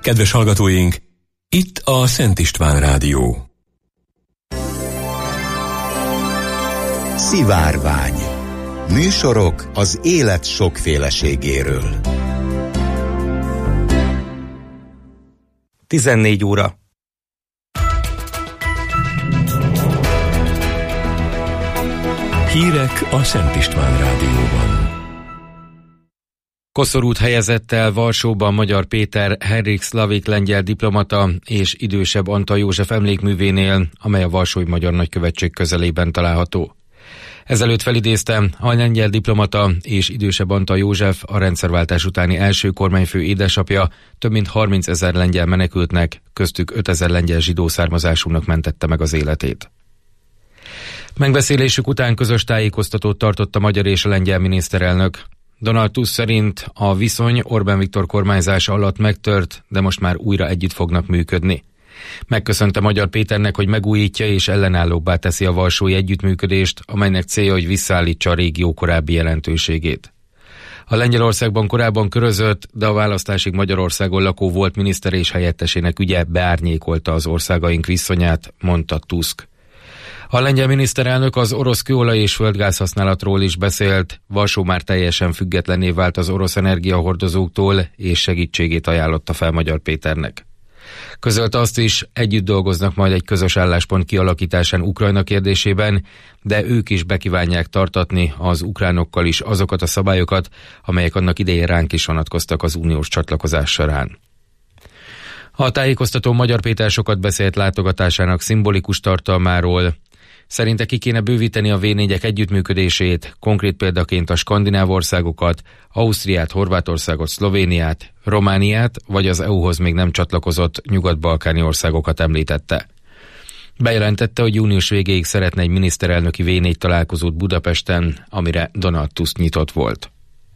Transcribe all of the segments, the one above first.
Kedves hallgatóink, itt a Szent István Rádió. Szivárvány. Műsorok az élet sokféleségéről. 14 óra. Hírek a Szent István Rádióban. Koszorút helyezett el Varsóban Magyar Péter Henrik Szlavik lengyel diplomata és idősebb Antal József emlékművénél, amely a Varsói Magyar Nagykövetség közelében található. Ezelőtt felidézte, a lengyel diplomata és idősebb Antal József, a rendszerváltás utáni első kormányfő édesapja több mint 30 000 lengyel menekültnek, köztük 5 000 lengyel zsidó származásúnak mentette meg az életét. Megbeszélésük után közös tájékoztatót tartott a magyar és a lengyel miniszterelnök. Donald Tusk szerint a viszony Orbán Viktor kormányzása alatt megtört, de most már újra együtt fognak működni. Megköszönte Magyar Péternek, hogy megújítja és ellenállóbbá teszi a varsói együttműködést, amelynek célja, hogy visszaállítsa a régió korábbi jelentőségét. A Lengyelországban korábban körözött, de a választásig Magyarországon lakó volt miniszter és helyettesének ügye beárnyékolta az országaink viszonyát, mondta Tusk. A lengyel miniszterelnök az orosz kőolaj és földgáz használatról is beszélt, Varsó már teljesen függetlenné vált az orosz energiahordozóktól, és segítségét ajánlotta fel Magyar Péternek. Közölte azt is, együtt dolgoznak majd egy közös álláspont kialakításán Ukrajna kérdésében, de ők is bekívánják tartatni az ukránokkal is azokat a szabályokat, amelyek annak idején ránk is vonatkoztak az uniós csatlakozás során. A tájékoztató Magyar Péter sokat beszélt látogatásának szimbolikus tartalmáról. Szerinte ki kéne bővíteni a V4-ek együttműködését, konkrét példaként a skandináv országokat, Ausztriát, Horvátországot, Szlovéniát, Romániát, vagy az EU-hoz még nem csatlakozott nyugat-balkáni országokat említette. Bejelentette, hogy június végéig szeretne egy miniszterelnöki V4 találkozót Budapesten, amire Donald Tusk nyitott volt.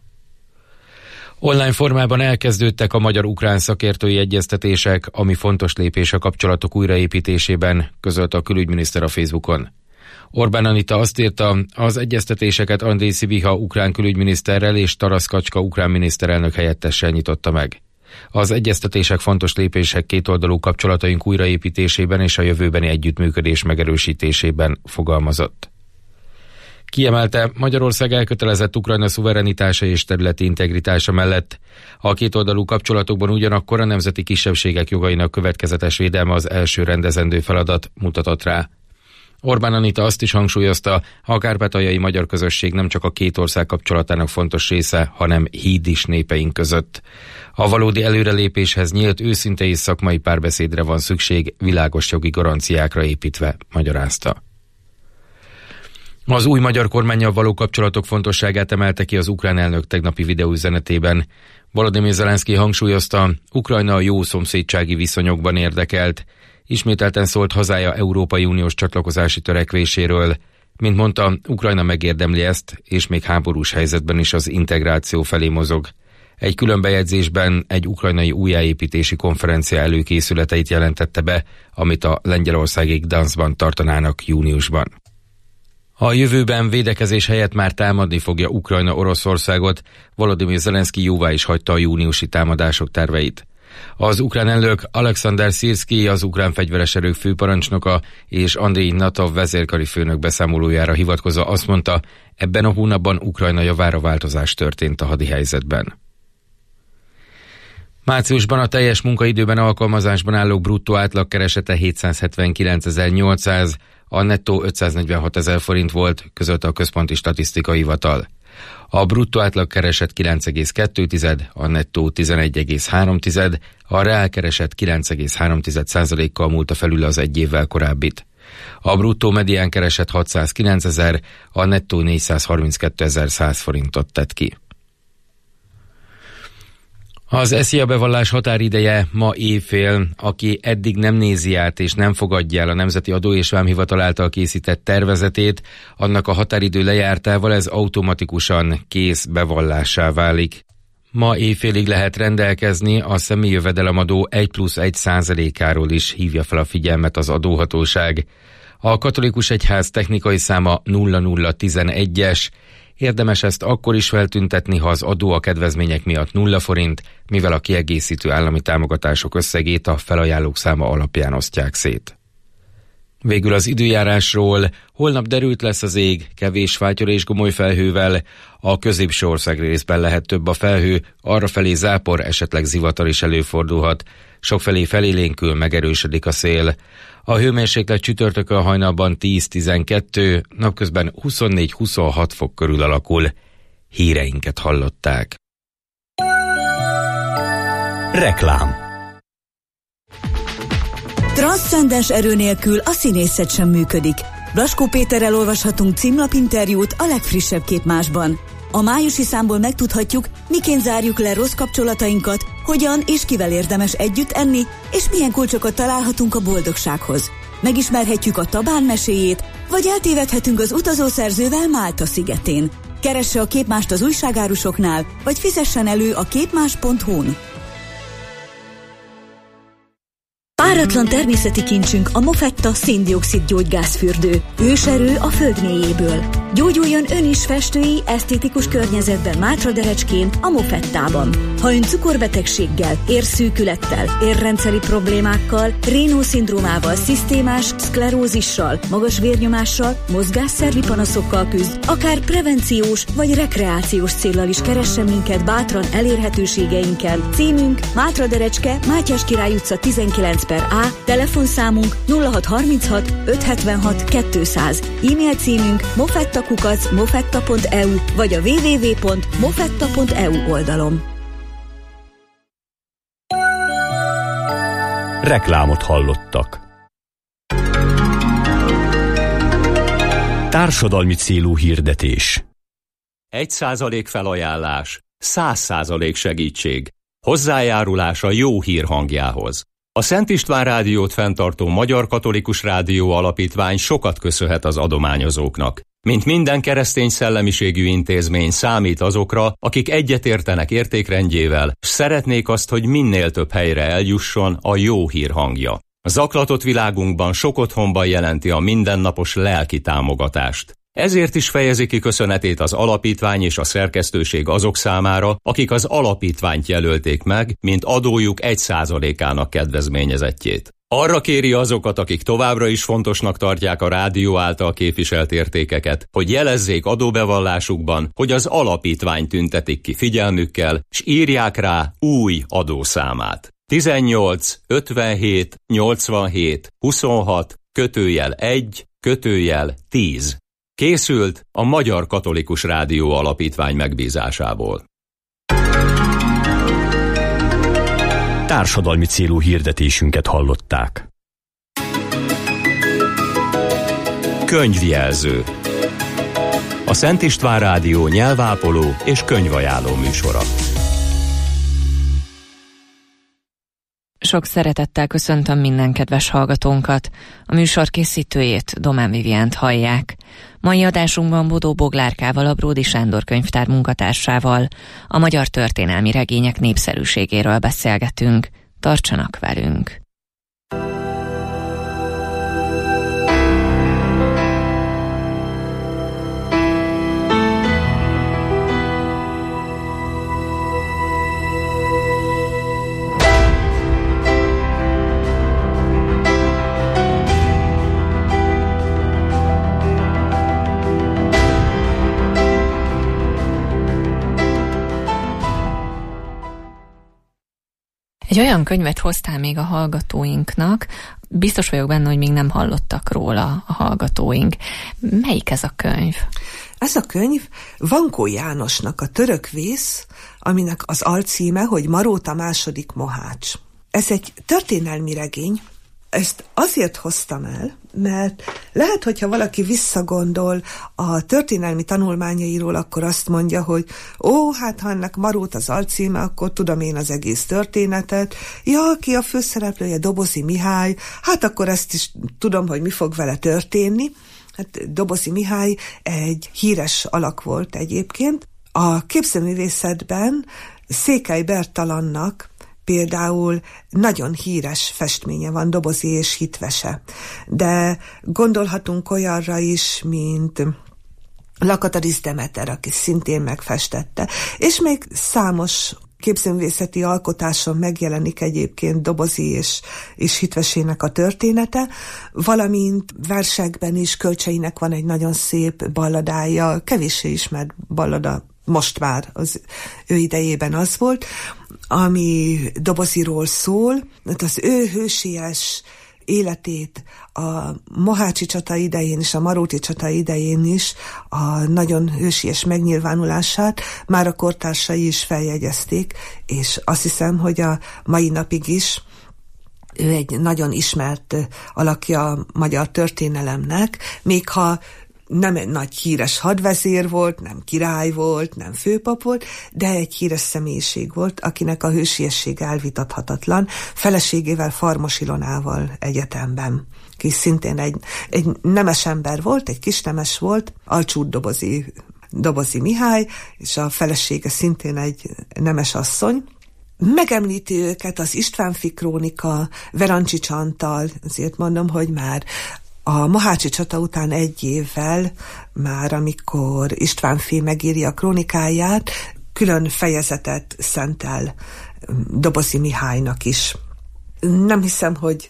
Online formában elkezdődtek a magyar-ukrán szakértői egyeztetések, ami fontos lépés a kapcsolatok újraépítésében, közölte a külügyminiszter a Facebookon. Orbán Anita azt írta, az egyeztetéseket Andrej Szibiha ukrán külügyminiszterrel és Tarasz Kacska ukrán miniszterelnök helyettessel nyitotta meg. Az egyeztetések fontos lépések kétoldalú kapcsolataink újraépítésében és a jövőbeni együttműködés megerősítésében, fogalmazott. Kiemelte, Magyarország elkötelezett Ukrajna szuverenitása és területi integritása mellett. A kétoldalú kapcsolatokban ugyanakkor a nemzeti kisebbségek jogainak következetes védelme az első rendezendő feladat, mutatott rá. Orbán Anita azt is hangsúlyozta, a kárpátaljai magyar közösség nem csak a két ország kapcsolatának fontos része, hanem híd is népeink között. A valódi előrelépéshez nyílt, őszinte és szakmai párbeszédre van szükség, világos jogi garanciákra építve, magyarázta. Az új magyar kormánnyal való kapcsolatok fontosságát emelte ki az ukrán elnök tegnapi videóüzenetében. Volodymyr Zelenszky hangsúlyozta, Ukrajna a jó szomszédsági viszonyokban érdekelt. Ismételten szólt hazája Európai Uniós csatlakozási törekvéséről. Mint mondta, Ukrajna megérdemli ezt, és még háborús helyzetben is az integráció felé mozog. Egy külön bejegyzésben egy ukrajnai újjáépítési konferencia előkészületeit jelentette be, amit a lengyelországi Gdanskban tartanának júniusban. A jövőben védekezés helyett már támadni fogja Ukrajna Oroszországot, Volodymyr Zelenszky jóvá is hagyta a júniusi támadások terveit. Az ukrán elnök Alexander Szirszky, az ukrán fegyveres erők főparancsnoka és Andrij Natov vezérkari főnök beszámolójára hivatkozva azt mondta, ebben a hónapban Ukrajna javára változás történt a hadihelyzetben. Márciusban a teljes munkaidőben alkalmazásban állók bruttó átlagkeresete 779.800, a nettó 546.000 forint volt, közölte a Központi Statisztikai Hivatal. A bruttó átlagkereset 9,2, a nettó 11,3, a reálkereset 9,3%-kal múlta felül az egy évvel korábbit. A bruttó medián kereset 609.000, a nettó 432.100 forintot tett ki. Az SZIA bevallás határideje ma éjfél, aki eddig nem nézi át és nem fogadja el a Nemzeti Adó és Vámhivatal által készített tervezetét, annak a határidő lejártával ez automatikusan kész bevallássá válik. Ma éjfélig lehet rendelkezni a személyi jövedelemadó 1+1%-áról is, hívja fel a figyelmet az adóhatóság. A katolikus egyház technikai száma 0011-es, Érdemes ezt akkor is feltüntetni, ha az adó a kedvezmények miatt 0 forint, mivel a kiegészítő állami támogatások összegét a felajánlók száma alapján osztják szét. Végül az időjárásról: holnap derült lesz az ég, kevés fátyor és gomoly felhővel, a középső országrészben lehet több a felhő, arrafelé zápor, esetleg zivatar is előfordulhat, sokfelé felélénkül, megerősödik a szél. A hőmérséklet csütörtökön hajnalban 10-12, napközben 24-26 fok körül alakul. Híreinket hallották. Reklám. Transzcendens erő nélkül a színészet sem működik. Blaskó Péterrel olvashatunk címlapinterjút a legfrissebb Képmásban. A májusi számból megtudhatjuk, miként zárjuk le rossz kapcsolatainkat, hogyan és kivel érdemes együtt enni, és milyen kulcsokat találhatunk a boldogsághoz. Megismerhetjük a Tabán meséjét, vagy eltévedhetünk az utazószerzővel Málta szigetén. Keresse a Képmást az újságárusoknál, vagy fizessen elő a képmás.hu-n. Páratlan természeti kincsünk a Mofetta szén-dioxid gyógygázfürdő. Őserő a föld mélyéből. Gyógyuljon ön is festői, esztétikus környezetben Mátraderecskén, a Mofettában. Ha ön cukorbetegséggel, érszűkülettel, érrendszeri problémákkal, Raynaud-szindrómával, szisztémás szklerózissal, magas vérnyomással, mozgásszervi panaszokkal küzd, akár prevenciós vagy rekreációs céllal is keressen minket bátran elérhetőségeinkkel. Címünk: Mátraderecske, Mátyás Király utca 19/A, telefonszámunk 0636 576 200, e-mail címünk mofetta@mofetta.eu vagy a www.mofetta.eu oldalon. Reklámot hallottak. Társadalmi célú hirdetés. 1% felajánlás, 100% segítség. Hozzájárulás a jó hír hangjához. A Szent István Rádiót fenntartó Magyar Katolikus Rádió Alapítvány sokat köszönhet az adományozóknak. Mint minden keresztény szellemiségű intézmény, számít azokra, akik egyetértenek értékrendjével, s szeretnék azt, hogy minél több helyre eljusson a jó hír hangja. A zaklatott világunkban sok otthonban jelenti a mindennapos lelki támogatást. Ezért is fejezi ki köszönetét az alapítvány és a szerkesztőség azok számára, akik az alapítványt jelölték meg, mint adójuk 1%-ának kedvezményezettjét. Arra kéri azokat, akik továbbra is fontosnak tartják a rádió által képviselt értékeket, hogy jelezzék adóbevallásukban, hogy az alapítvány tüntetik ki figyelmükkel, s írják rá új adószámát. 18 57 87 26 /1 /10. Készült a Magyar Katolikus Rádió Alapítvány megbízásából. Társadalmi célú hirdetésünket hallották. Könyvjelző. A Szent István Rádió nyelvápoló és könyvajánló műsora. Sok szeretettel köszöntöm minden kedves hallgatónkat. A műsor készítőjét, Domán Viviánt hallják. Mai adásunkban Bodó Boglárkával, a Bródi Sándor könyvtár munkatársával a magyar történelmi regények népszerűségéről beszélgetünk. Tartsanak velünk! Egy olyan könyvet hoztál még a hallgatóinknak, biztos vagyok benne, hogy még nem hallottak róla a hallgatóink. Melyik ez a könyv? Ez a könyv Vankó Jánosnak a Török vész, aminek az alcíme, hogy Maróta második Mohács. Ez egy történelmi regény. Ezt azért hoztam el, mert lehet, hogyha valaki visszagondol a történelmi tanulmányairól, akkor azt mondja, hogy hát ha ennek Marót az alcíme, akkor tudom én az egész történetet. Ja, ki a főszereplője, Dobozi Mihály, hát akkor ezt is tudom, hogy mi fog vele történni. Hát Dobozi Mihály egy híres alak volt egyébként. A képzőművészetben Székely Bertalannak például nagyon híres festménye van, Dobozi és Hitvese. De gondolhatunk olyanra is, mint Lakatos Demeter, aki szintén megfestette, és még számos képzőművészeti alkotáson megjelenik egyébként Dobozi és Hitvesének a története, valamint versekben is Kölcseinek van egy nagyon szép balladája, kevéssé ismert ballada, most már az ő idejében az volt, ami Doboziról szól, az ő hősies életét a mohácsi csata idején és a maróti csata idején is, a nagyon hősies megnyilvánulását már a kortársai is feljegyezték, és azt hiszem, hogy a mai napig is ő egy nagyon ismert alakja a magyar történelemnek, még ha nem egy nagy híres hadvezér volt, nem király volt, nem főpap volt, de egy híres személyiség volt, akinek a hősiesség elvitathatatlan, feleségével, Farmos Ilonával egyetemben, ki szintén egy nemes ember volt, egy kisnemes volt, Alcsút Dobozi Mihály, és a felesége szintén egy nemes asszony. Megemlíti őket az Istvánfi krónika Verancsics Antal, azért mondom, hogy már a mohácsi csata után egy évvel, már amikor Istvánfi megírja a krónikáját, külön fejezetet szentel Dobozi Mihálynak is. Nem hiszem, hogy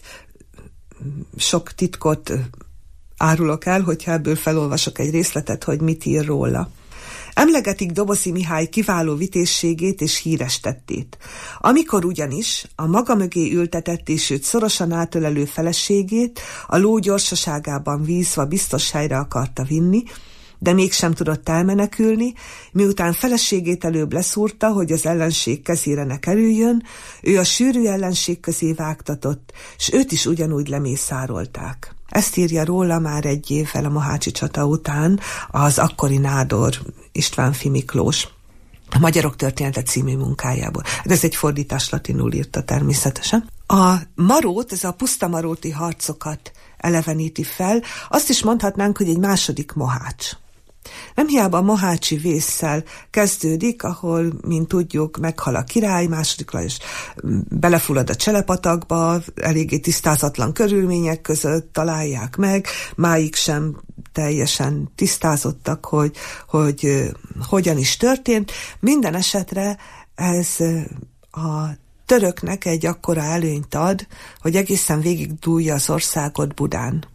sok titkot árulok el, hogyha ebből felolvasok egy részletet, hogy mit ír róla. Emlegetik Dobozi Mihály kiváló vitézségét és híres tettét. Amikor ugyanis a maga mögé ültetett és őt szorosan átölelő feleségét a ló gyorsaságában vízva biztos helyre akarta vinni, de mégsem tudott elmenekülni, miután feleségét előbb leszúrta, hogy az ellenség kezére ne kerüljön, ő a sűrű ellenség közé vágtatott, s őt is ugyanúgy lemészárolták. Ezt írja róla már egy évvel a mohácsi csata után az akkori nádor Istvánfi Miklós a Magyarok története című munkájából. Ez egy fordítás, latinul írta természetesen. A marót, ez a pusztamaróti harcokat eleveníti fel, azt is mondhatnánk, hogy egy második Mohács. Nem hiába a mohácsi vésszel kezdődik, ahol, mint tudjuk, meghal a király, második Lajos belefullad a Cselepatakba, eléggé tisztázatlan körülmények között találják meg, máig sem teljesen tisztázottak, hogy hogyan is történt. Minden esetre ez a töröknek egy akkora előnyt ad, hogy egészen végig dúlja az országot Budán.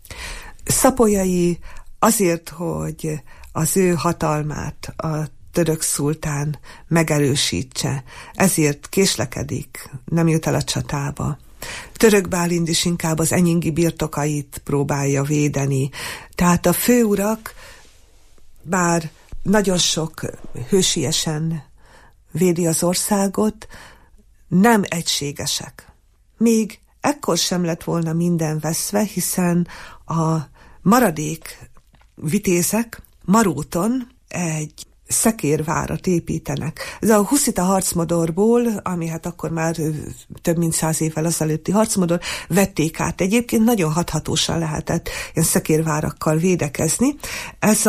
Szapolyai azért, hogy az ő hatalmát a török szultán megerősítse, ezért késlekedik, nem jut el a csatába. Török Bálint is inkább az enyingi birtokait próbálja védeni. Tehát a főurak, bár nagyon sok hősiesen védi az országot, nem egységesek. Még ekkor sem lett volna minden veszve, hiszen a maradék vitézek Maróton egy szekérvárat építenek. Ez a huszita harcmodorból, ami hát akkor már több mint 100 évvel azelőtti harcmodor, vették át. Egyébként nagyon hathatósan lehetett ilyen szekérvárakkal védekezni. Ez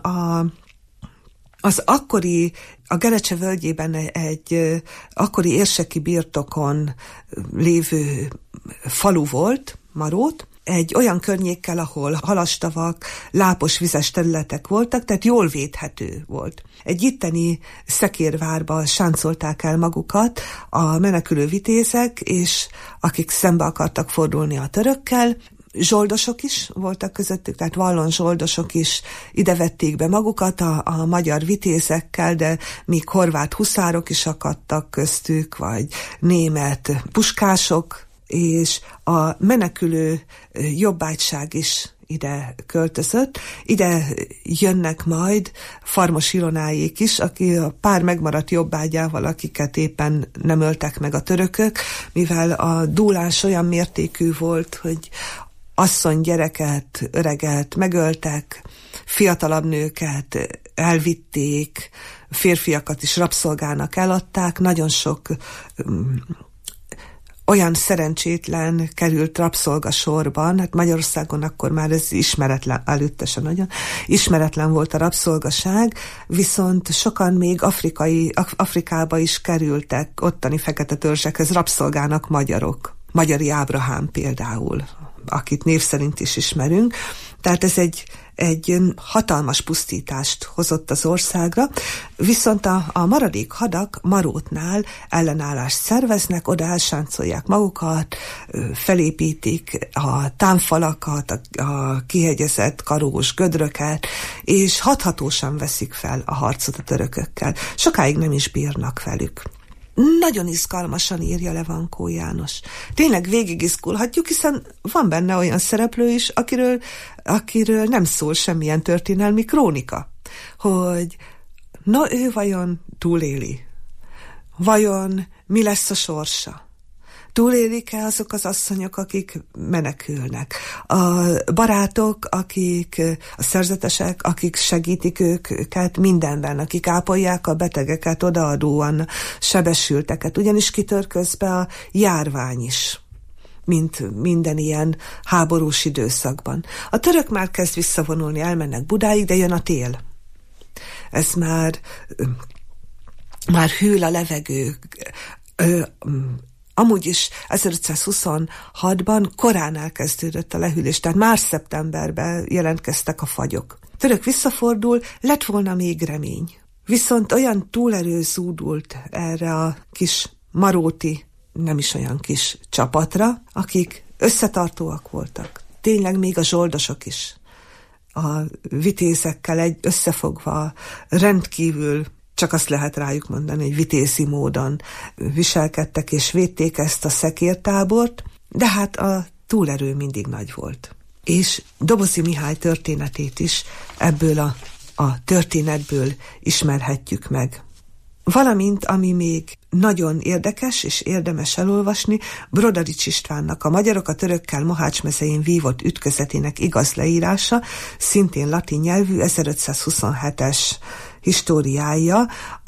az akkori, a Gerecse völgyében egy akkori érseki birtokon lévő falu volt, Marót, egy olyan környékkel, ahol halastavak, lápos vizes területek voltak, tehát jól védhető volt. Egy itteni szekérvárba sáncolták el magukat a menekülő vitézek, és akik szembe akartak fordulni a törökkel, zsoldosok is voltak közöttük, tehát vallon zsoldosok is ide vették be magukat a magyar vitézekkel, de még horvát huszárok is akadtak köztük, vagy német puskások, és a menekülő jobbágyság is ide költözött. Ide jönnek majd Farmos Ilonáék is, aki a pár megmaradt jobbágyával, akiket éppen nem öltek meg a törökök, mivel a dúlás olyan mértékű volt, hogy asszony, gyereket, öreget megöltek, fiatalabb nőket elvitték, férfiakat is rabszolgának eladták, nagyon sok olyan szerencsétlen került rabszolgasorban, hát Magyarországon akkor már ez ismeretlen, előtte sem nagyon, ismeretlen volt a rabszolgaság, viszont sokan még Afrikába is kerültek, ottani fekete törzsekhez rabszolgának magyarok. Magyari Ábrahám például akit név szerint is ismerünk. Tehát ez egy hatalmas pusztítást hozott az országra, viszont a maradék hadak Marótnál ellenállást szerveznek, oda elsáncolják magukat, felépítik a támfalakat, a kihegyezett karós gödröket, és hathatósan veszik fel a harcot a törökökkel. Sokáig nem is bírnak velük. Nagyon izgalmasan írja le Vankó János. Tényleg végigizgulhatjuk, hiszen van benne olyan szereplő is, akiről nem szól semmilyen történelmi krónika, hogy na ő vajon túléli? Vajon mi lesz a sorsa? Túlélik-e azok az asszonyok, akik menekülnek? A barátok, a szerzetesek, akik segítik őket mindenben, akik ápolják a betegeket, odaadóan sebesülteket. Ugyanis kitör közbe a járvány is, mint minden ilyen háborús időszakban. A török már kezd visszavonulni, elmennek Budáig, de jön a tél. Ez már hűl a levegő. Amúgy is 1526-ban korán elkezdődött a lehűlés, tehát már szeptemberben jelentkeztek a fagyok. Török visszafordul, lett volna még remény. Viszont olyan túlerő zúdult erre a kis maróti, nem is olyan kis csapatra, akik összetartóak voltak. Tényleg még a zsoldosok is. A vitézekkel összefogva rendkívül, csak azt lehet rájuk mondani, hogy vitézi módon viselkedtek és védték ezt a szekértábort, de hát a túlerő mindig nagy volt. És Dobozi Mihály történetét is ebből a történetből ismerhetjük meg. Valamint, ami még nagyon érdekes és érdemes elolvasni, Brodarics Istvánnak a Magyarok a törökkel Mohács mezején vívott ütközetének igaz leírása, szintén latin nyelvű, 1527-es históriája,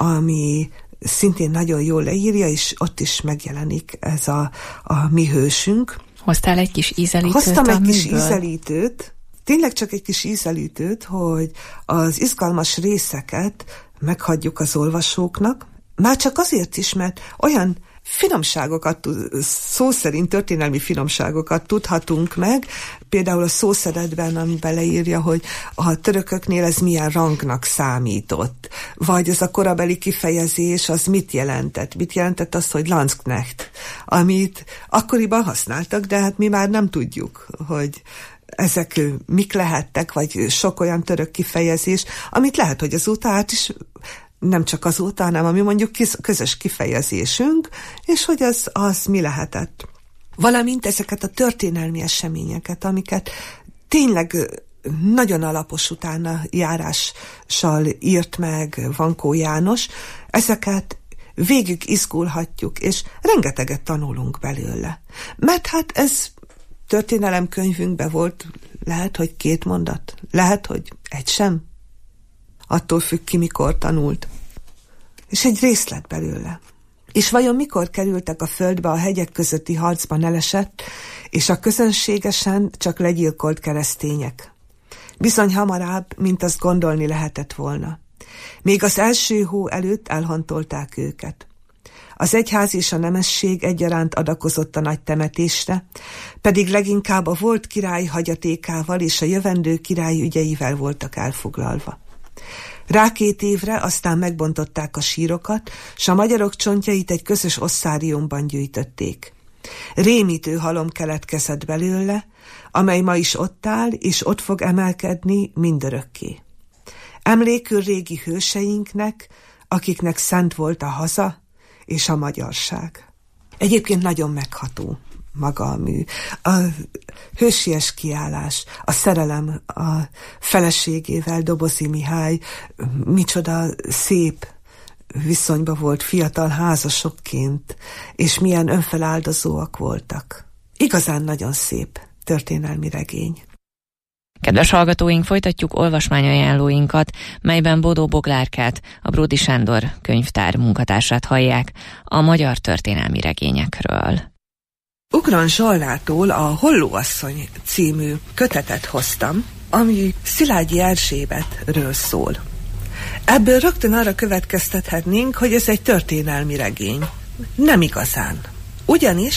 ami szintén nagyon jól leírja, és ott is megjelenik ez a mi hősünk. Hoztál egy kis ízelítőt? Hoztam egy kis ízelítőt, tényleg csak egy kis ízelítőt, hogy az izgalmas részeket meghagyjuk az olvasóknak. Már csak azért is, mert olyan finomságokat, szó szerint történelmi finomságokat tudhatunk meg, például a szószedetben, amiben leírja, hogy a törököknél ez milyen rangnak számított, vagy ez a korabeli kifejezés, az mit jelentett? Mit jelentett az, hogy Landsknecht, amit akkoriban használtak, de hát mi már nem tudjuk, hogy ezek mik lehettek, vagy sok olyan török kifejezés, amit lehet, hogy azóta át is, nem csak azóta, hanem ami mondjuk közös kifejezésünk, és hogy az mi lehetett. Valamint ezeket a történelmi eseményeket, amiket tényleg nagyon alapos utána járással írt meg Vankó János, ezeket végig izgulhatjuk, és rengeteget tanulunk belőle. Mert hát ez történelemkönyvünkben volt, lehet, hogy 2 mondat, lehet, hogy egy sem. Attól függ ki, mikor tanult. És egy részlet belőle. És vajon mikor kerültek a földbe a hegyek közötti harcban elesett, és a közönségesen csak legyilkolt keresztények? Bizony hamarabb, mint azt gondolni lehetett volna. Még az első hó előtt elhantolták őket. Az egyház és a nemesség egyaránt adakozott a nagy temetésre, pedig leginkább a volt király hagyatékával és a jövendő király ügyeivel voltak elfoglalva. Rá 2 évre aztán megbontották a sírokat, s a magyarok csontjait egy közös osszáriumban gyűjtötték. Rémítő halom keletkezett belőle, amely ma is ott áll, és ott fog emelkedni mindörökké. Emlékül régi hőseinknek, akiknek szent volt a haza és a magyarság. Egyébként nagyon megható maga a mű. A hősies kiállás, a szerelem a feleségével, Dobozi Mihály, micsoda szép viszonyban volt fiatal házasokként, és milyen önfeláldozóak voltak. Igazán nagyon szép történelmi regény. Kedves hallgatóink, folytatjuk olvasmányajánlóinkat, melyben Bodó Boglárkát, a Bródy Sándor könyvtár munkatársát hallják a magyar történelmi regényekről. Ugran Zsollától a Hollóasszony című kötetet hoztam, ami Szilágyi Erzsébetről szól. Ebből rögtön arra következtethetnénk, hogy ez egy történelmi regény. Nem igazán. Ugyanis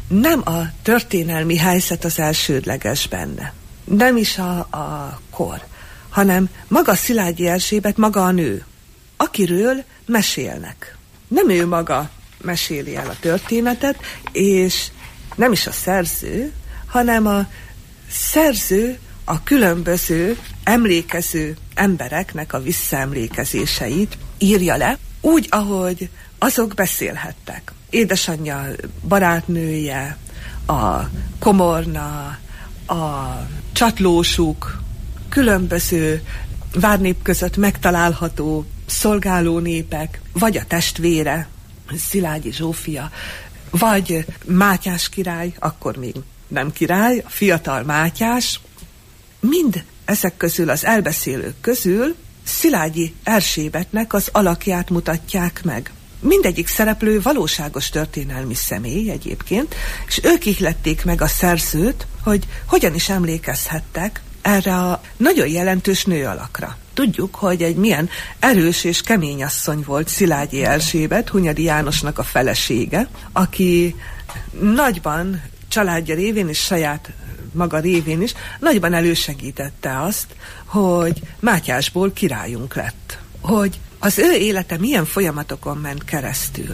nem a történelmi helyzet az elsődleges benne. Nem is a kor, hanem maga Szilágyi Erzsébet, maga a nő, akiről mesélnek. Nem ő maga meséli el a történetet, és nem is a szerző, hanem a szerző a különböző emlékező embereknek a visszaemlékezéseit írja le, úgy, ahogy azok beszélhettek. Édesanyja, barátnője, a komorna, a csatlósuk, különböző várnép között megtalálható szolgálónépek, vagy a testvére, Szilágyi Zsófia, vagy Mátyás király, akkor még nem király, a fiatal Mátyás, mind ezek közül, az elbeszélők közül Szilágyi Erzsébetnek az alakját mutatják meg. Mindegyik szereplő valóságos történelmi személy egyébként, és ők ihlették meg a szerzőt, hogy hogyan is emlékezhettek erre a nagyon jelentős nőalakra. Tudjuk, hogy egy milyen erős és kemény asszony volt Szilágyi Erzsébet, Hunyadi Jánosnak a felesége, aki nagyban családja révén és saját maga révén is nagyban elősegítette azt, hogy Mátyásból királyunk lett. Hogy az ő élete milyen folyamatokon ment keresztül.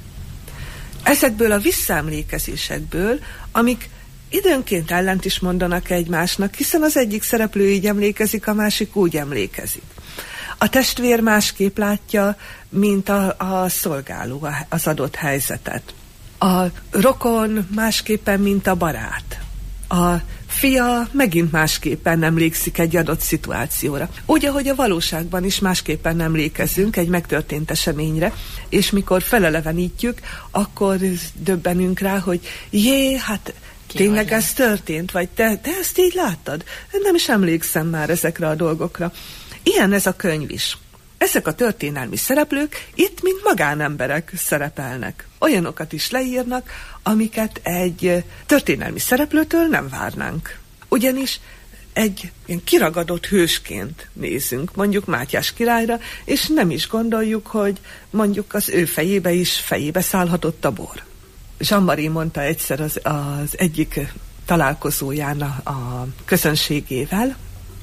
Ezekből a visszaemlékezésekből, amik időnként ellent is mondanak egymásnak, hiszen az egyik szereplő így emlékezik, a másik úgy emlékezik. A testvér másképp látja, mint a szolgáló az adott helyzetet. A rokon másképpen, mint a barát. A fia megint másképpen emlékszik egy adott szituációra. Úgy, ahogy a valóságban is másképpen emlékezünk egy megtörtént eseményre, és mikor felelevenítjük, akkor döbbenünk rá, hogy hát tényleg ez történt, vagy te ezt így láttad? Nem is emlékszem már ezekre a dolgokra. Ilyen ez a könyv is. Ezek a történelmi szereplők itt, mint magánemberek szerepelnek. Olyanokat is leírnak, amiket egy történelmi szereplőtől nem várnánk. Ugyanis egy ilyen kiragadott hősként nézünk, mondjuk Mátyás királyra, és nem is gondoljuk, hogy mondjuk az ő fejébe szállhatott a bor. Jean-Marie mondta egyszer az egyik találkozóján a közönségével,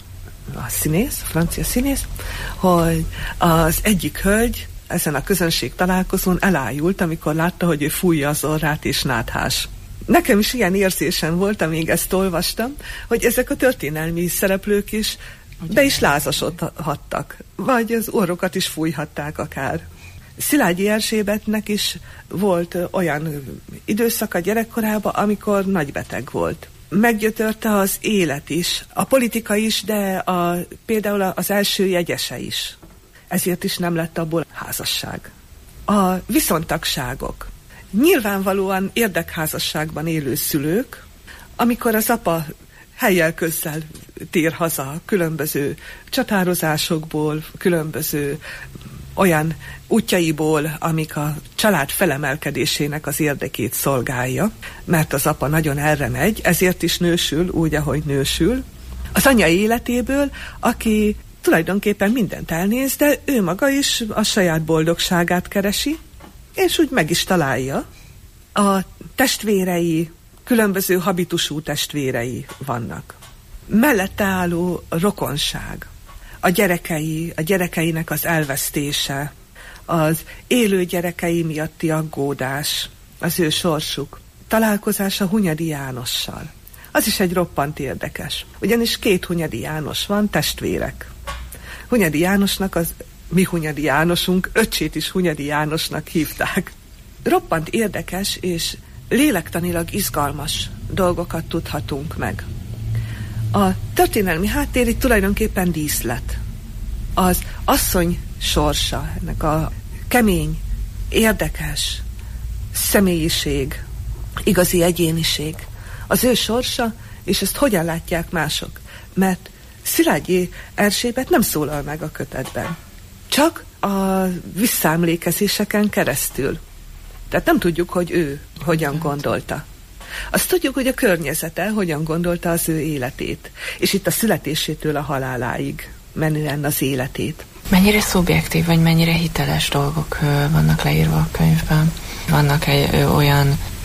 a francia színész, hogy az egyik hölgy ezen a közönség találkozón elájult, amikor látta, hogy ő fújja az orrát és náthás. Nekem is ilyen érzésem volt, amíg ezt olvastam, hogy ezek a történelmi szereplők is be is lázasodhattak, vagy az orrokat is fújhatták akár. Szilágyi Erzsébetnek is volt olyan időszaka gyerekkorában, amikor nagybeteg volt. Meggyötörte az élet is, a politika is, de például az első jegyese is. Ezért is nem lett abból házasság. A viszontagságok. Nyilvánvalóan érdekházasságban élő szülők, amikor az apa helyjel közzel tér haza különböző csatározásokból, különböző olyan útjaiból, amik a család felemelkedésének az érdekét szolgálja, mert az apa nagyon erre megy, ezért is nősül úgy, ahogy nősül. Az anya életéből, aki tulajdonképpen mindent elnéz, de ő maga is a saját boldogságát keresi, és úgy meg is találja. A testvérei, különböző habitusú testvérei vannak. Mellette álló rokonság, a gyerekeinek az elvesztése, az élő gyerekei miatti aggódás, az ő sorsuk, találkozása Hunyadi Jánossal. Az is egy roppant érdekes, ugyanis 2 Hunyadi János van, testvérek. Hunyadi Jánosnak mi Hunyadi Jánosunk, öccsét is Hunyadi Jánosnak hívták. Roppant érdekes és lélektanilag izgalmas dolgokat tudhatunk meg. A történelmi háttér itt tulajdonképpen díszlet. Az asszony sorsa, ennek a kemény, érdekes személyiség, igazi egyéniség, az ő sorsa, és ezt hogyan látják mások. Mert Szilágyi Erzsébet nem szólal meg a kötetben. Csak a visszaemlékezéseken keresztül. Tehát nem tudjuk, hogy ő hogyan gondolta. Azt tudjuk, hogy a környezete hogyan gondolta az ő életét. És itt a születésétől a haláláig menően az életét. Mennyire szubjektív, vagy mennyire hiteles dolgok vannak leírva a könyvben? Vannak olyan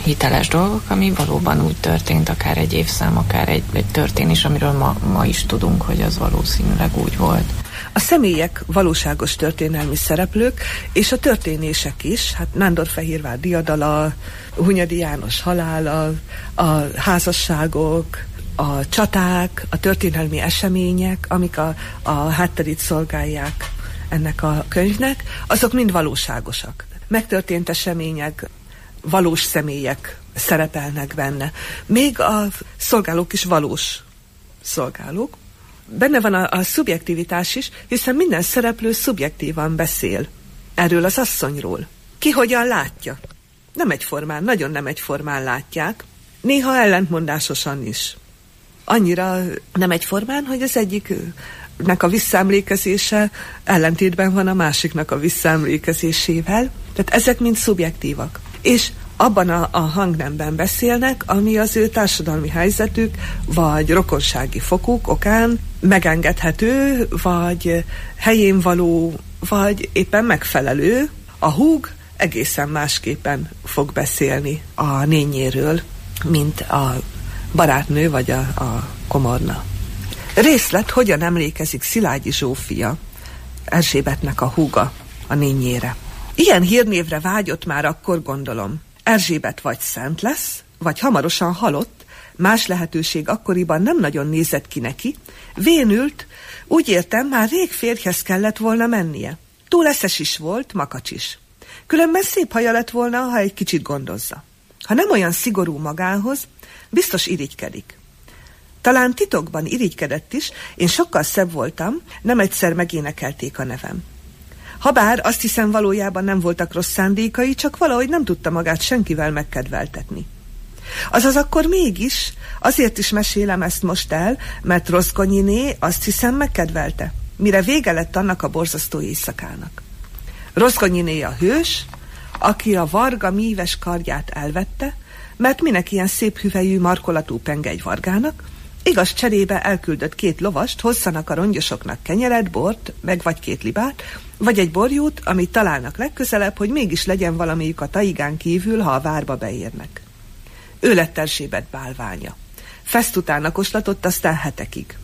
hiteles dolgok, ami valóban úgy történt, akár egy évszám, akár egy történés, amiről ma is tudunk, hogy az valószínűleg úgy volt. A személyek valóságos történelmi szereplők, és a történések is, hát Nándorfehérvár diadala, Hunyadi János halála, a házasságok, a csaták, a történelmi események, amik a hátterét szolgálják ennek a könyvnek, azok mind valóságosak. Megtörtént események, valós személyek szerepelnek benne. Még a szolgálók is valós szolgálók. Benne van a szubjektivitás is, hiszen minden szereplő szubjektívan beszél erről az asszonyról. Ki hogyan látja? Nem egyformán, nagyon nem egyformán látják, néha ellentmondásosan is. Annyira nem egyformán, hogy az egyiknek a visszaemlékezése ellentétben van a másiknak a visszaemlékezésével. Tehát ezek mind szubjektívak. És abban a hangnemben beszélnek, ami az ő társadalmi helyzetük, vagy rokonsági fokuk okán megengedhető, vagy helyén való, vagy éppen megfelelő. A húg egészen másképpen fog beszélni a nényéről, mint a barátnő, vagy a komorna. Részlet, hogyan emlékezik Szilágyi Zsófia, Erzsébetnek a húga, a nényére. Ilyen hírnévre vágyott már akkor, gondolom. Erzsébet vagy szent lesz, vagy hamarosan halott, más lehetőség akkoriban nem nagyon nézett ki neki, vénült, úgy értem, már rég férjhez kellett volna mennie. Túl eszes is volt, makacs is. Különben szép haja lett volna, ha egy kicsit gondozza. Ha nem olyan szigorú magához, biztos irigykedik. Talán titokban irigykedett is, én sokkal szebb voltam, nem egyszer megénekelték a nevem. Habár azt hiszem valójában nem voltak rossz szándékai, csak valahogy nem tudta magát senkivel megkedveltetni. Azaz akkor mégis, azért is mesélem ezt most el, mert Rozgonyiné azt hiszem megkedvelte, mire vége lett annak a borzasztó éjszakának. Rozgonyiné a hős, aki a varga míves kardját elvette, mert minek ilyen szép hüvelyű markolatú penge egy vargának, igaz cserébe elküldött 2 lovast, hozzanak a rongyosoknak kenyeret, bort, meg vagy 2 libát, vagy egy borjót, amit találnak legközelebb, hogy mégis legyen valamelyik a taigán kívül, ha a várba beérnek. Ő lett Erzsébet bálványa. Feszt után koslatott, aztán hetekig.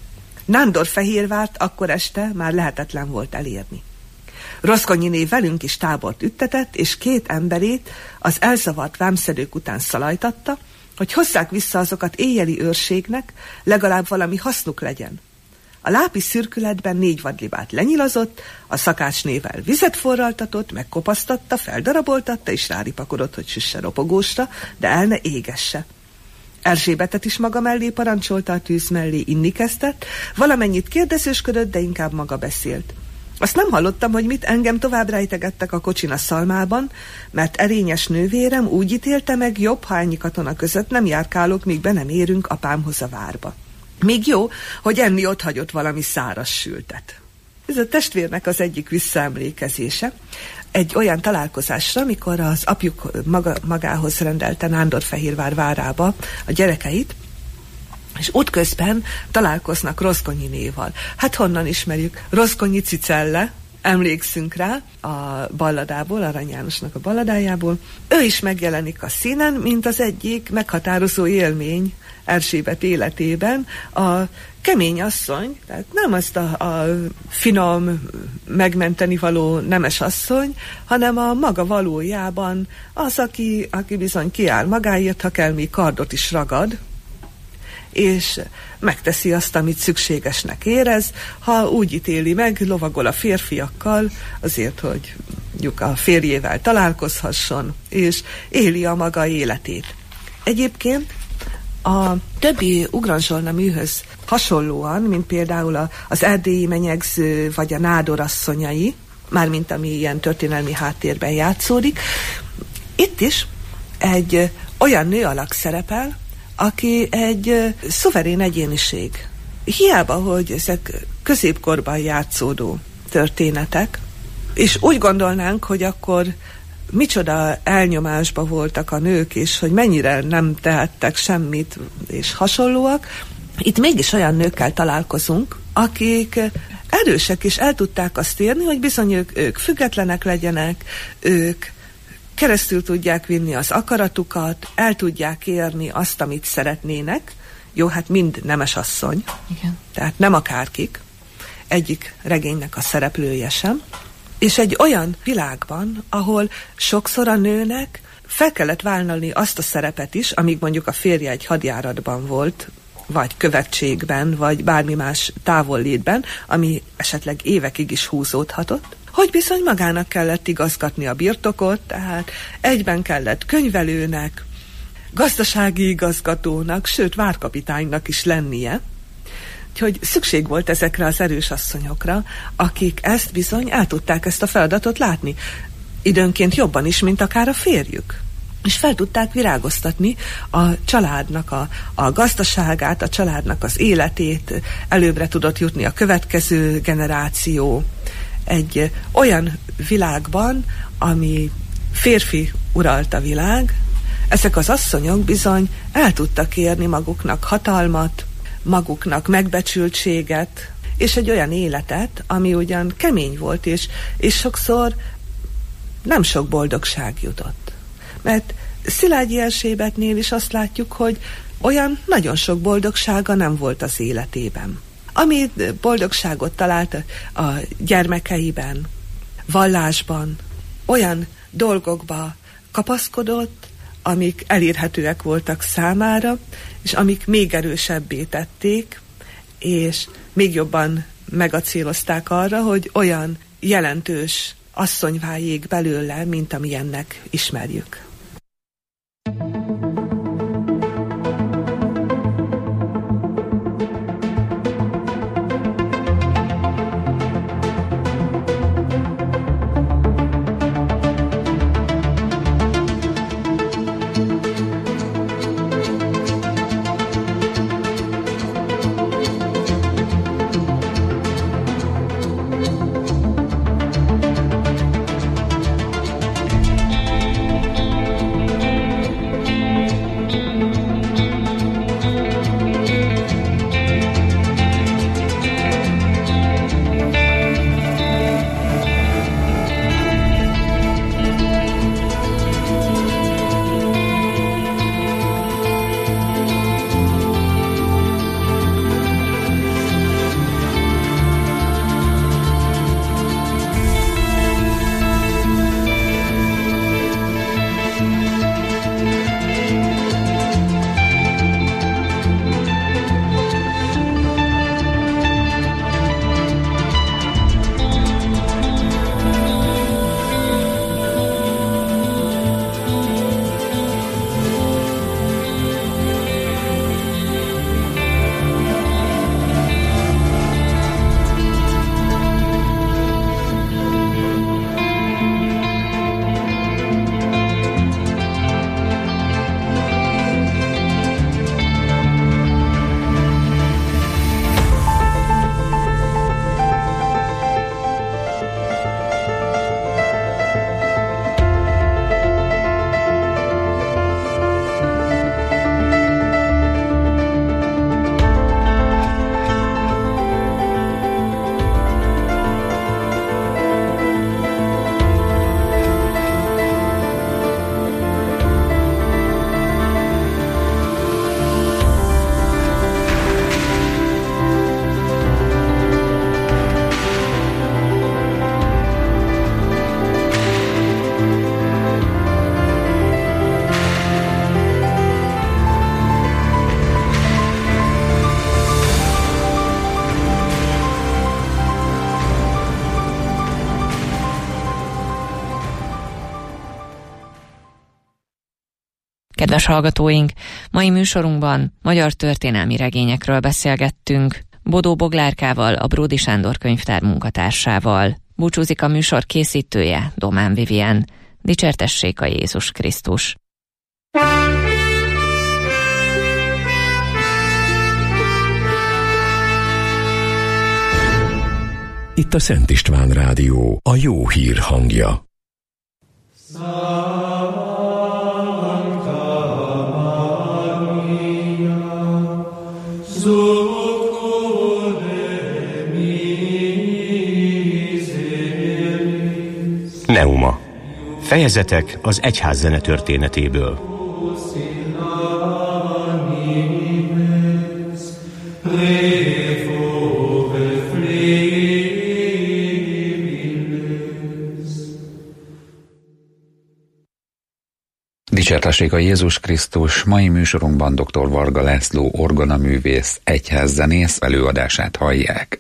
Nándorfehérvárt akkor este már lehetetlen volt elérni. Rozgonyiné velünk is tábort üttetett, és 2 emberét az elzavart vámszedők után szalajtatta, hogy hozzák vissza azokat éjjeli őrségnek, legalább valami hasznuk legyen. A lápi szürkületben 4 vadlibát lenyilazott, a szakácsnével vizet forraltatott, megkopasztatta, feldaraboltatta, és ráripakodott, hogy süsse ropogósra, de el ne égesse. Erzsébetet is maga mellé parancsolta, a tűz mellé inni kezdett, valamennyit kérdezősködött, de inkább maga beszélt. Azt nem hallottam, hogy mit, engem tovább rejtegettek a kocsin a szalmában, mert erényes nővérem úgy ítélte meg, jobb, ha ennyi katona között nem járkálok, míg be nem érünk apámhoz a várba. Még jó, hogy enni ott hagyott valami száraz sültet. Ez a testvérnek az egyik visszaemlékezése. Egy olyan találkozásra, amikor az apjuk magához rendelte Nándorfehérvár várába a gyerekeit, és útközben találkoznak Rozgonyinéval. Hát honnan ismerjük? Rozgonyi Cicelle, emlékszünk rá a balladából, Arany Jánosnak a balladájából. Ő is megjelenik a színen, mint az egyik meghatározó élmény Erzsébet életében, a kemény asszony, tehát nem azt a finom, megmenteni való nemes asszony, hanem a maga valójában az, aki bizony kiáll magáért, ha kell, még kardot is ragad, és megteszi azt, amit szükségesnek érez, ha úgy ítéli meg, lovagol a férfiakkal, azért, hogy a férjével találkozhasson, és éli a maga életét. Egyébként a többi Ugranzsolna műhöz hasonlóan, mint például az Erdélyi menyegző, vagy a Nádor asszonyai, mármint ami ilyen történelmi háttérben játszódik, itt is egy olyan nő alak szerepel, aki egy szuverén egyéniség. Hiába, hogy ezek középkorban játszódó történetek, és úgy gondolnánk, hogy akkor micsoda elnyomásba voltak a nők, és hogy mennyire nem tehettek semmit, és hasonlóak, itt mégis olyan nőkkel találkozunk, akik erősek, és el tudták azt érni, hogy bizony ők függetlenek legyenek, ők keresztül tudják vinni az akaratukat, el tudják érni azt, amit szeretnének. Jó, hát mind nemesasszony, igen. Tehát nem akárkik, egyik regénynek a szereplője sem. És egy olyan világban, ahol sokszor a nőnek fel kellett vállalni azt a szerepet is, amíg mondjuk a férje egy hadjáratban volt, vagy követségben, vagy bármi más távollétben, ami esetleg évekig is húzódhatott, hogy bizony magának kellett igazgatni a birtokot, tehát egyben kellett könyvelőnek, gazdasági igazgatónak, sőt várkapitánynak is lennie. Úgyhogy szükség volt ezekre az erős asszonyokra, akik ezt bizony el tudták ezt a feladatot látni. Időnként jobban is, mint akár a férjük. És fel tudták virágoztatni a családnak a gazdaságát, a családnak az életét, előbbre tudott jutni a következő generáció. Egy olyan világban, ami férfi uralta világ, ezek az asszonyok bizony el tudtak érni maguknak hatalmat, maguknak megbecsültséget, és egy olyan életet, ami ugyan kemény volt, és sokszor nem sok boldogság jutott. Mert Szilágyi Erzsébetnél is azt látjuk, hogy olyan nagyon sok boldogsága nem volt az életében. Ami boldogságot talált a gyermekeiben, vallásban, olyan dolgokba kapaszkodott, amik elérhetőek voltak számára, és amik még erősebbé tették, és még jobban megacélozták arra, hogy olyan jelentős asszony váljék belőle, mint amilyennek ismerjük. Kedves hallgatóink, mai műsorunkban magyar történelmi regényekről beszélgettünk Bodó Boglárkával, a Bródy Sándor könyvtár munkatársával. Búcsúzik a műsor készítője, Domán Vivien. Dicsértessék a Jézus Krisztus! Itt a Szent István Rádió, a jó hír hangja. Neuma. Fejezetek az egyházzene történetéből. Dicsértessék a Jézus Krisztus! Mai műsorunkban dr. Varga László orgonaművész, egyházzenész előadását hallják.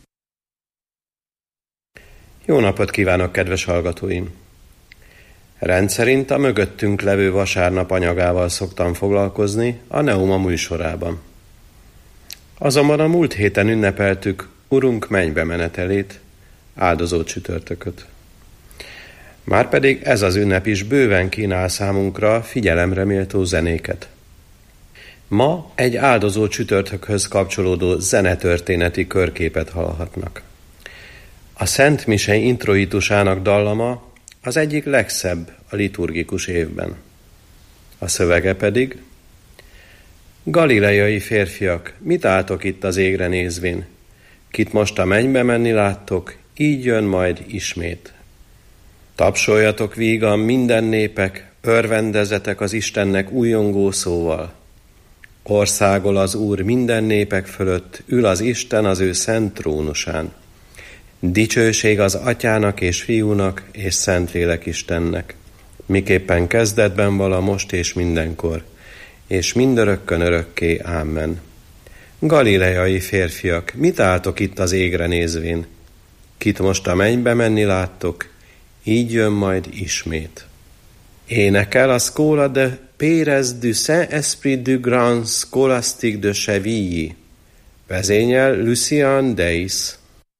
Jó napot kívánok, kedves hallgatóim! Rendszerint a mögöttünk levő vasárnap anyagával szoktam foglalkozni a Neuma műsorában. Azonban a múlt héten ünnepeltük Urunk mennybe menetelét, áldozó csütörtököt. Márpedig ez az ünnep is bőven kínál számunkra figyelemre méltó zenéket. Ma egy áldozó csütörtökhöz kapcsolódó zenetörténeti körképet hallhatnak. A Szent Mise introitusának dallama az egyik legszebb a liturgikus évben. A szövege pedig: Galileai férfiak, mit álltok itt az égre nézvén? Kit most a mennybe menni láttok, így jön majd ismét. Tapsoljatok vígan minden népek, örvendezetek az Istennek újongó szóval. Országol az Úr minden népek fölött, ül az Isten az ő szent trónusán. Dicsőség az Atyának és Fiúnak és Szentlélek Istennek, miképpen kezdetben vala most és mindenkor, és mindörökkön örökké. Ámen. Galileai férfiak, mit álltok itt az égre nézvén? Kit most a mennybe menni láttok, így jön majd ismét. Énekel a Scola de Pérez du Saint-Esprit du Grand Scolastique de Chevilly. Vezényel Lucien Deis.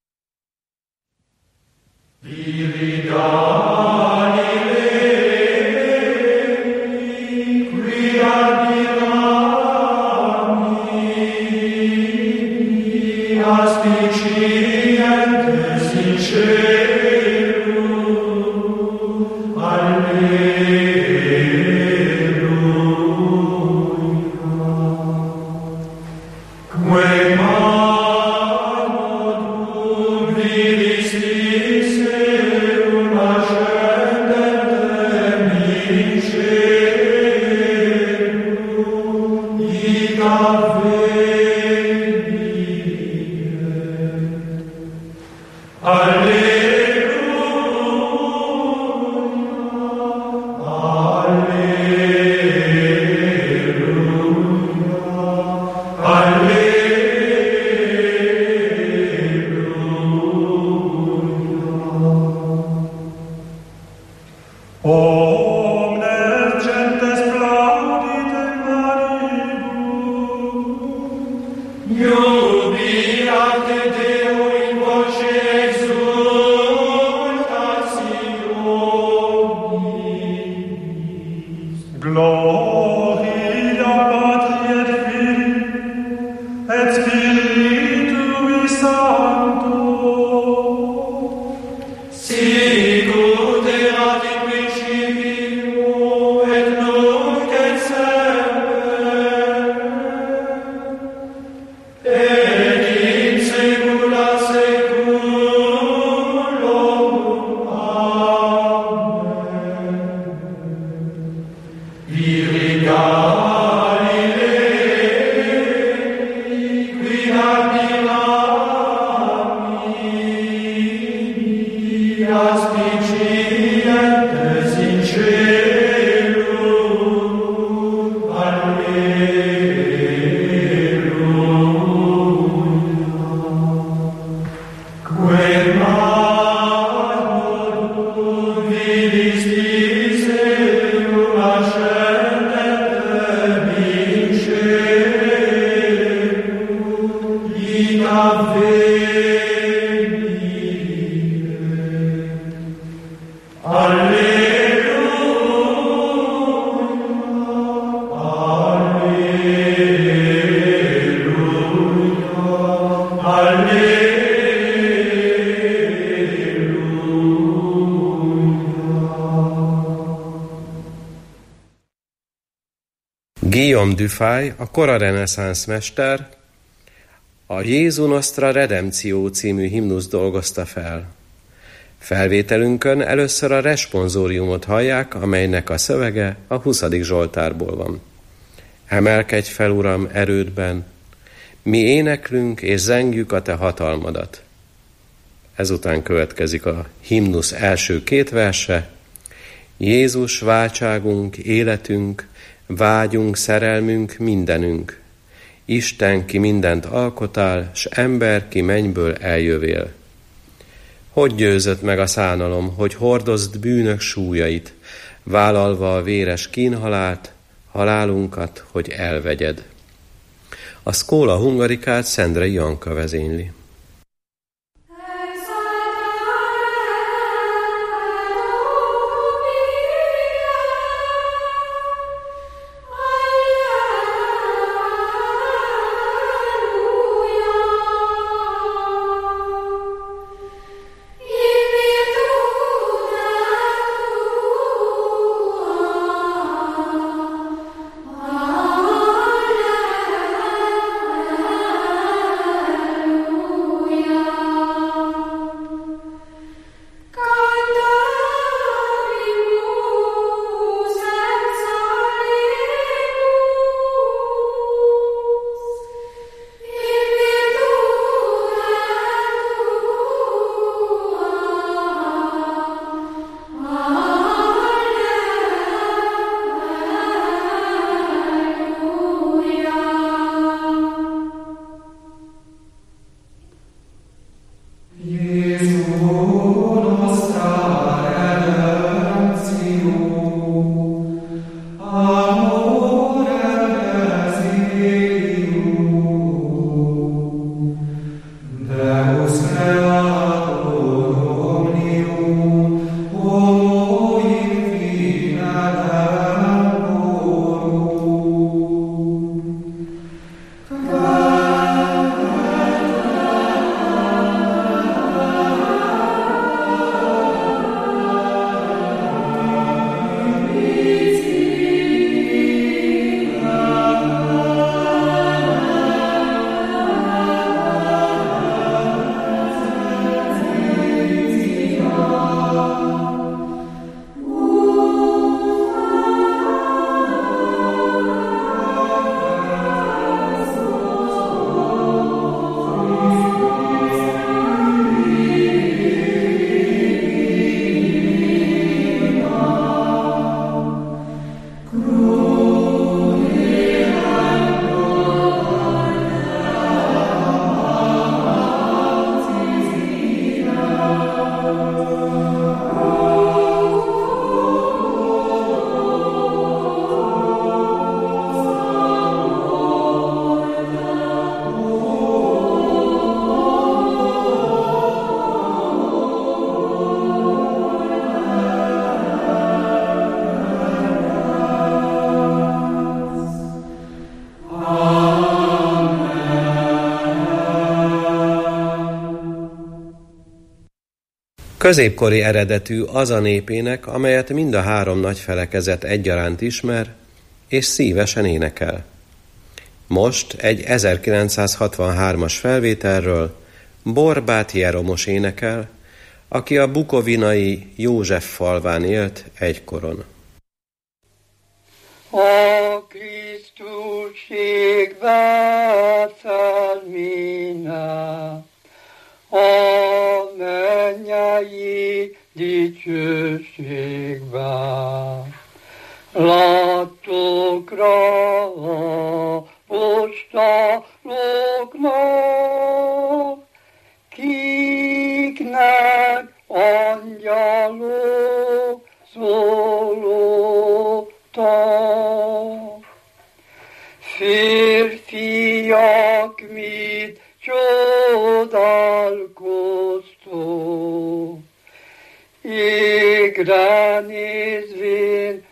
Guillaume Dufay, a kora reneszánsz mester, a Jézu Nostra Redemptio című himnusz dolgozta fel. Felvételünkön először a responsóriumot hallják, amelynek a szövege a 20. Zsoltárból van. Emelkedj fel, Uram, erődben, mi éneklünk és zengjük a te hatalmadat. Ezután következik a himnusz első 2 verse. Jézus, váltságunk, életünk, vágyunk, szerelmünk, mindenünk. Isten, ki mindent alkotál, s ember, ki mennyből eljövél. Hogy győzött meg a szánalom, hogy hordozd bűnök súlyait, vállalva a véres kínhalált, halálunkat, hogy elvegyed. A Szkóla Hungarikát Szendrei Janka vezényli. Középkori eredetű az a népének, amelyet mind a 3 nagy felekezet egyaránt ismer, és szívesen énekel. Most egy 1963-as felvételről Borbáth Jeromos énekel, aki a bukovinai József falván élt egykoron. A Krisztusségbe felmine, a mennyei dicsőségbe. Látokra a postáloknak, kiknek angyalok szólottak. Férfiak, mit csodálkoztok, égre nézvén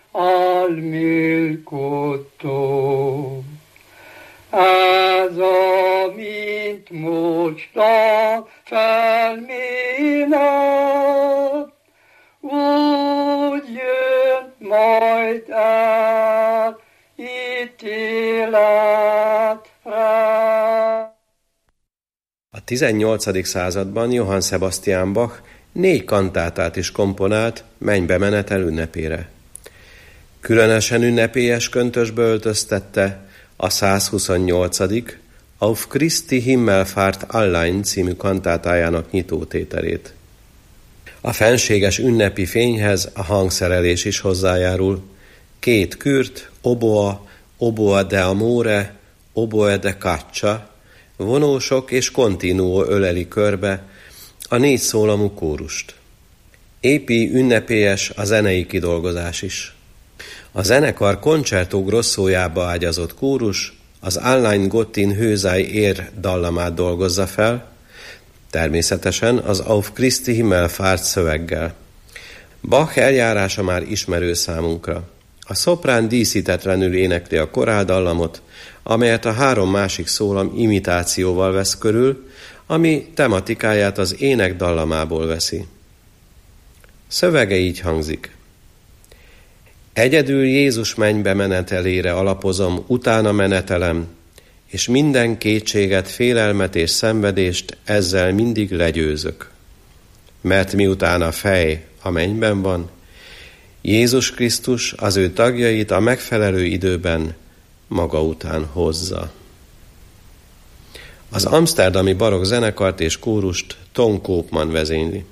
álmélkodtok. Ez amint mostan felménet, úgy jön majd el ítéletre. A 18. században Johann Sebastian Bach 4 kantátát is komponált mennybe menetel ünnepére. Különösen ünnepélyes köntösbe öltöztette a 128. Auf Christi Himmelfahrt allein című kantátájának nyitótételét. A fenséges ünnepi fényhez a hangszerelés is hozzájárul. 2 kürt, oboa, oboa de amore, oboe de caccia, vonósok és continuo öleli körbe a 4 szólamú kórust. Épi ünnepélyes a zenei kidolgozás is. A zenekar Concerto Grossójába ágyazott kórus az Allein Gott in Höhsei Ér dallamát dolgozza fel, természetesen az Auf Christi Himmelfahrt szöveggel. Bach eljárása már ismerő számunkra. A szoprán díszítetlenül énekli a koráldallamot, amelyet a 3 másik szólam imitációval vesz körül, ami tematikáját az ének dallamából veszi. Szövege így hangzik. Egyedül Jézus mennybe menetelére alapozom, utána menetelem, és minden kétséget, félelmet és szenvedést ezzel mindig legyőzök. Mert miután a fej a mennyben van, Jézus Krisztus az ő tagjait a megfelelő időben maga után hozza. Az amszterdami barokk zenekart és kórust Ton Koopman vezényli.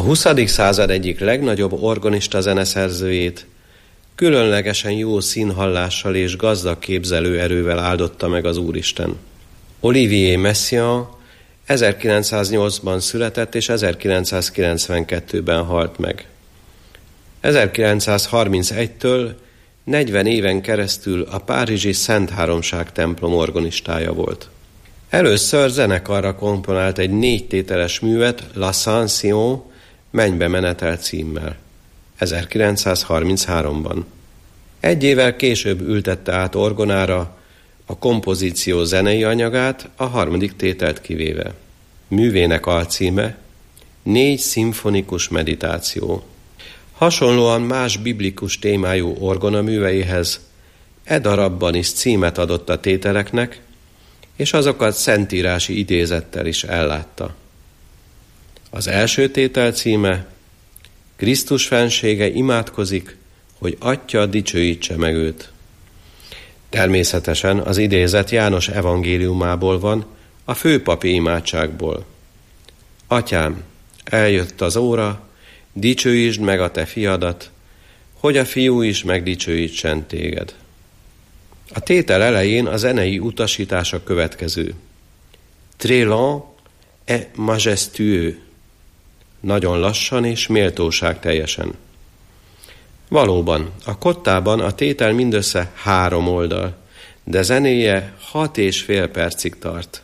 20. század egyik legnagyobb organista zeneszerzőjét különlegesen jó színhallással és gazdag képzelőerővel áldotta meg az Úristen. Olivier Messiaen 1908-ban született és 1992-ben halt meg. 1931-től 40 éven keresztül a párizsi Szent Háromság templom organistája volt. Először zenekarra komponált egy 4 tételes művet, L'Ascension, Mennybe menetel címmel, 1933-ban. Egy évvel később ültette át orgonára a kompozíció zenei anyagát, a 3. tételt kivéve. Művének alcíme 4 szimfonikus meditáció. Hasonlóan más biblikus témájú orgonaműveihez e darabban is címet adott a tételeknek, és azokat szentírási idézettel is ellátta. Az első tétel címe: Krisztus fensége imádkozik, hogy Atya dicsőítse meg őt. Természetesen az idézet János evangéliumából van, a főpapi imádságból. Atyám, eljött az óra, dicsőítsd meg a te fiadat, hogy a fiú is megdicsőítsen téged. A tétel elején a zenei utasítás a következő: Très lent et majestueux, nagyon lassan és méltóság teljesen. Valóban, a kottában a tétel mindössze 3 oldal, de zenéje 6,5 percig tart.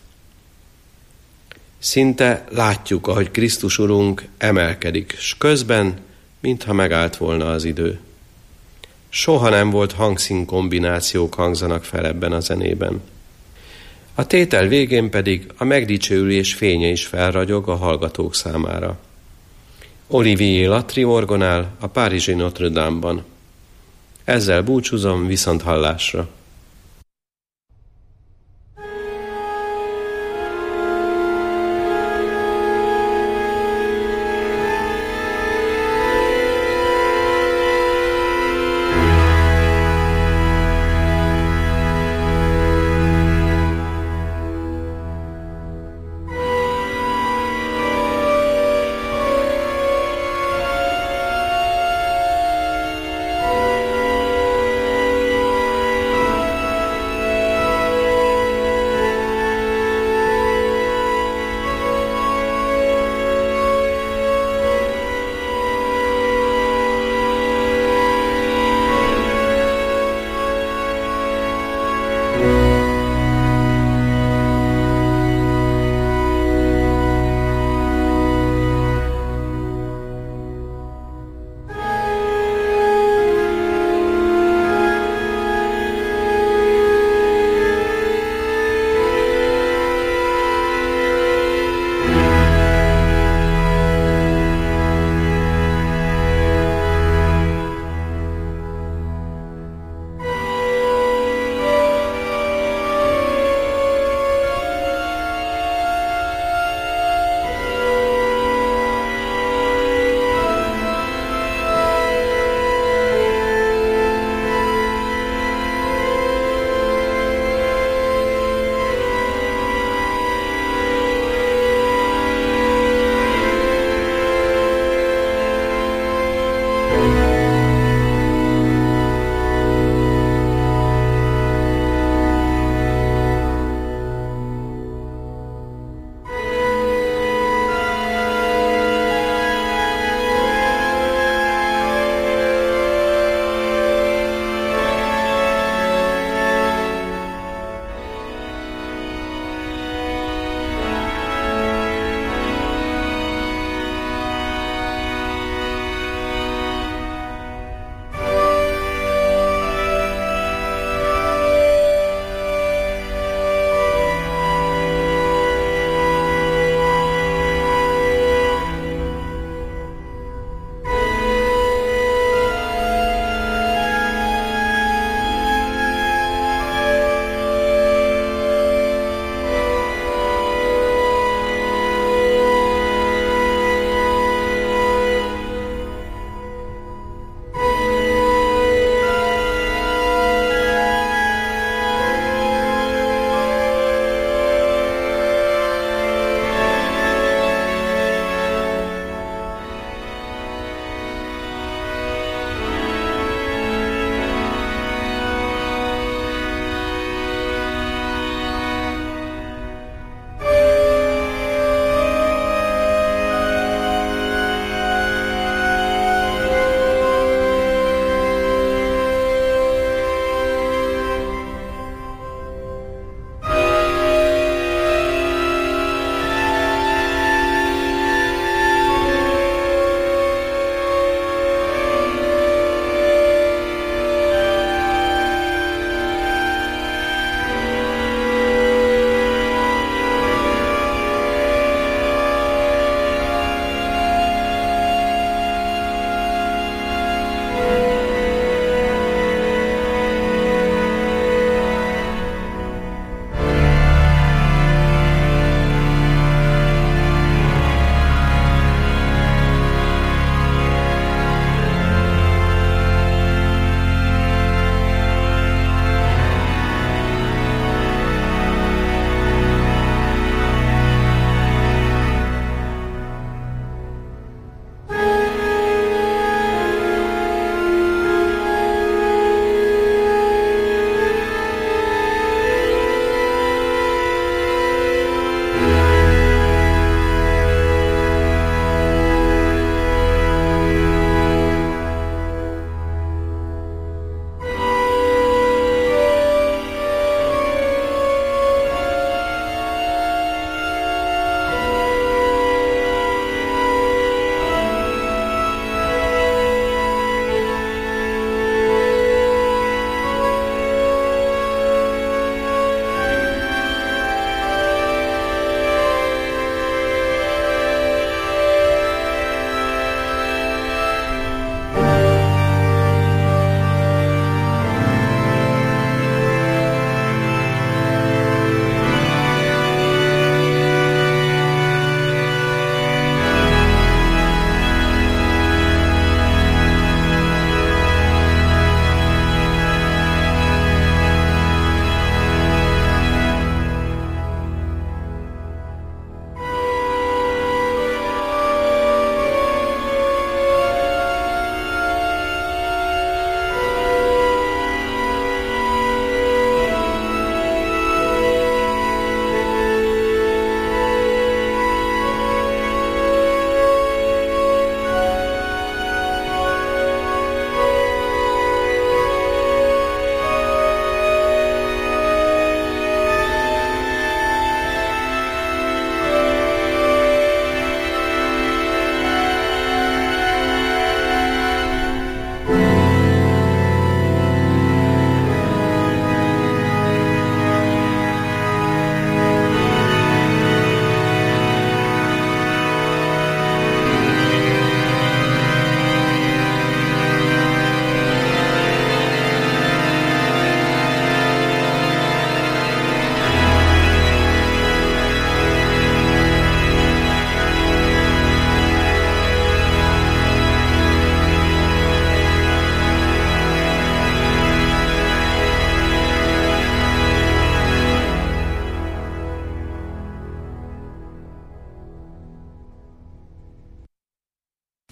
Szinte látjuk, ahogy Krisztus Urunk emelkedik, s közben, mintha megállt volna az idő. Soha nem volt hangszín kombinációk hangzanak fel ebben a zenében. A tétel végén pedig a megdicsőülés fénye is felragyog a hallgatók számára. Olivier Latry orgonál a párizsi Notre Dame-ban. Ezzel búcsúzom, viszont hallásra.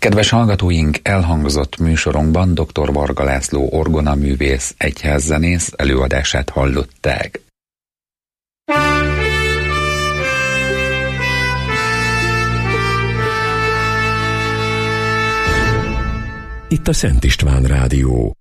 Kedves hallgatóink, elhangzott műsorunkban dr. Varga László orgonaművész, egyházzenész előadását hallották. Itt a Szent István Rádió.